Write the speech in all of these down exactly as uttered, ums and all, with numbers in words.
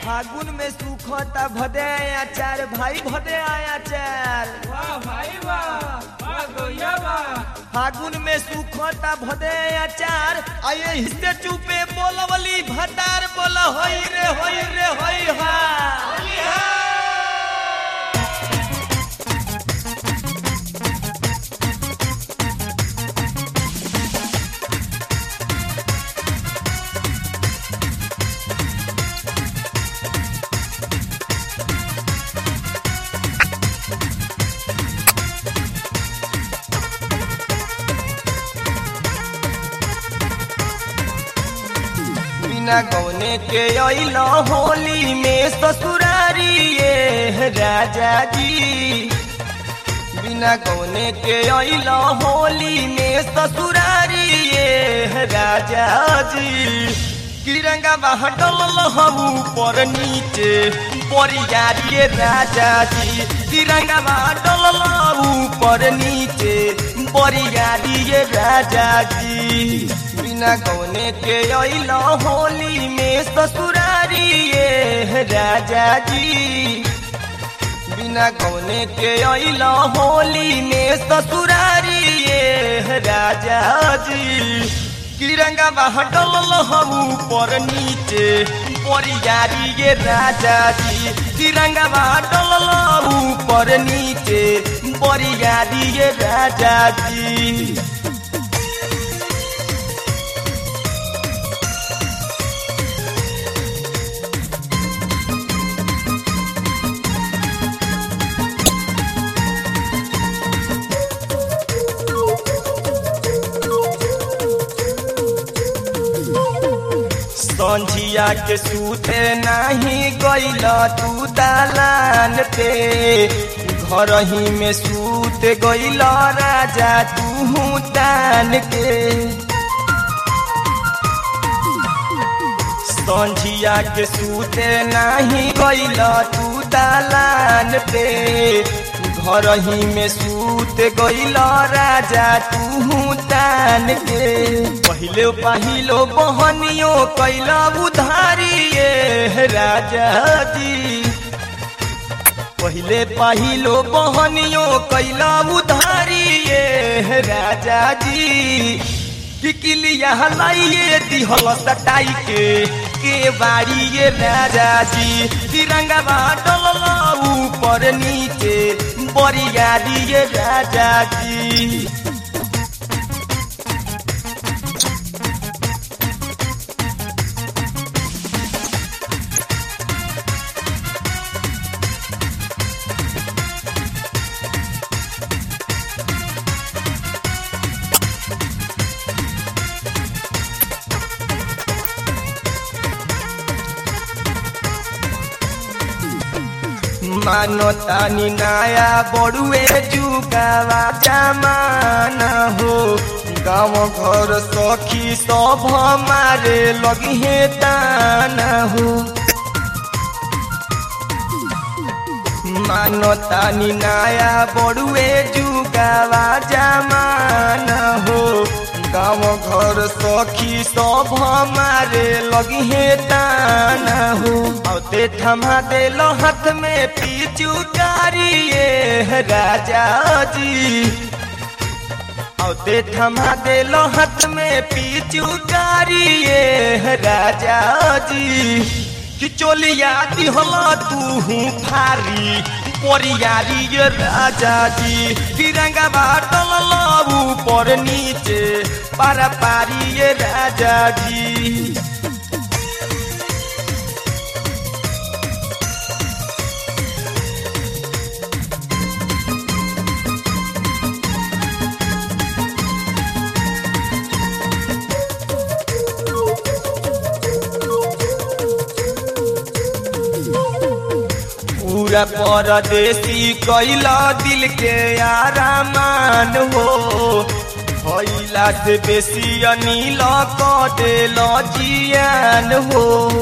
फागुन में सुखता भदे आचार भाई भदे आचार वाह भाई वाह वाह गोया वाह। फागुन में सुखता भदे आचार आये हिस्से चुपे बोलवली भतार बोल होई रे होई रे होई हा बिना गौने के अइल होली में ससुरारी ये राजा जी। बिना गौने के अइल होली में ससुरारी ये राजा जी। किरंगा बहटल हऊ पर नीचे परियारी ये राजा जी। तिरंगा बहटल हऊ पर नीचे परियारी ये राजा जी। बिना गौने के अइल होली में ससुरारी ये राजा जी। बिना गौने के अइल होली में ससुरारी ये राजा जी। किरंगा बहटल हऊ पर नीचे परियारी ये राजा जी। तिरंगा बहटल हऊ पर नीचे परियारी ये राजा जी। संझिया के सूते नहीं गइल तू दालान पे। घर ही में सूते गइल राजा तू तान के। संझिया के सूते नहीं गइल तू दालान पे। घर ही में सूत गइल राजा तू तान के। पहिले पहिलो बहनियो कैल उधारी ये राजा जी। पहिले पहिलो बहनियो कैल उधारी ये राजा जी। किलिया लाइए दिहल सटाई के के बाड़ी ये राजा जी। तिरंगा बाटल ऊपर नीचे परियारी ये राजा जी। मानो तानी नया बड़ुए जुगावा जमाना हो। गाँव घर सखी सब हमारे लगी है ताना हो। मानो तानी नया बड़ुए जुगावा जमाना हो। गाँव घर सखी सब हमारे लगी है ताना हो। औते थमा देल हाथ में पिचुकारी ये राजा जी। औते थमा देल हाथ में पिचुकारी ये राजा जी। कि चोलिया दिहला तू फारी परियारी ये राजा जी। तिरंगा बाटल ऊपर नीचे पारा पारी ये राजा जी। पूरा परदेसी कैला दिल के आरामान हो। भइला से बेसी अनिल क देल जियान हो।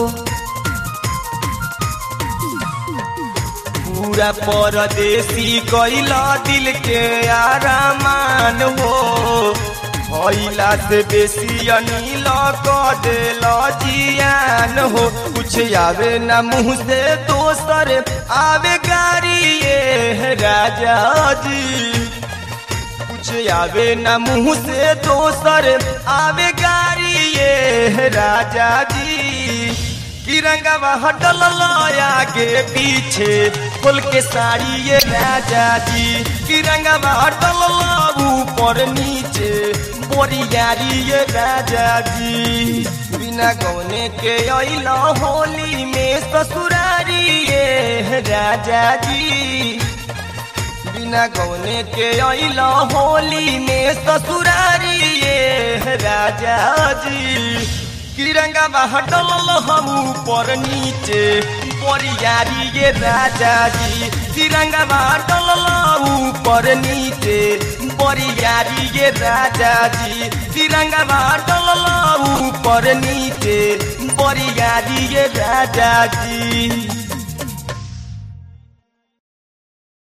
पूरा परदेसी कैला दिल के आरामान हो। भइला से बेसी अनिल क देल जियान जान हो। कुछ आवे ना मुँह से दोसर आवे गारी ये राजा जी, कुछ आवे ना मुँह से दोसर आवे गारी ये राजा जी। कि रंगवा हटल लया के पीछे खोल के साड़ी ये राजा जी, कि रंगवा हटल ऊपर नीचे बोरियारी ये राजा जी। बिना गौने के अइला होली में ससुरारी ये राजा जी, बिना गौने के अइला होली में ससुरारी ये राजा जी। कि रंगवा हटल हम ऊपर नीचे बोरियारी ये राजा जी, कि रंगवा हटल ऊपर नीचे बोरियारी ये राजा जी, कि रंगवा हटल ऊपर नीचे बोरियारी ये राजा जी।